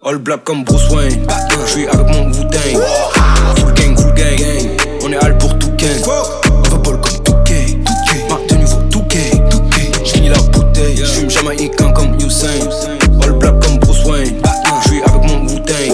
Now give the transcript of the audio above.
All black comme Bruce Wayne. Je suis avec mon Wu-Tang.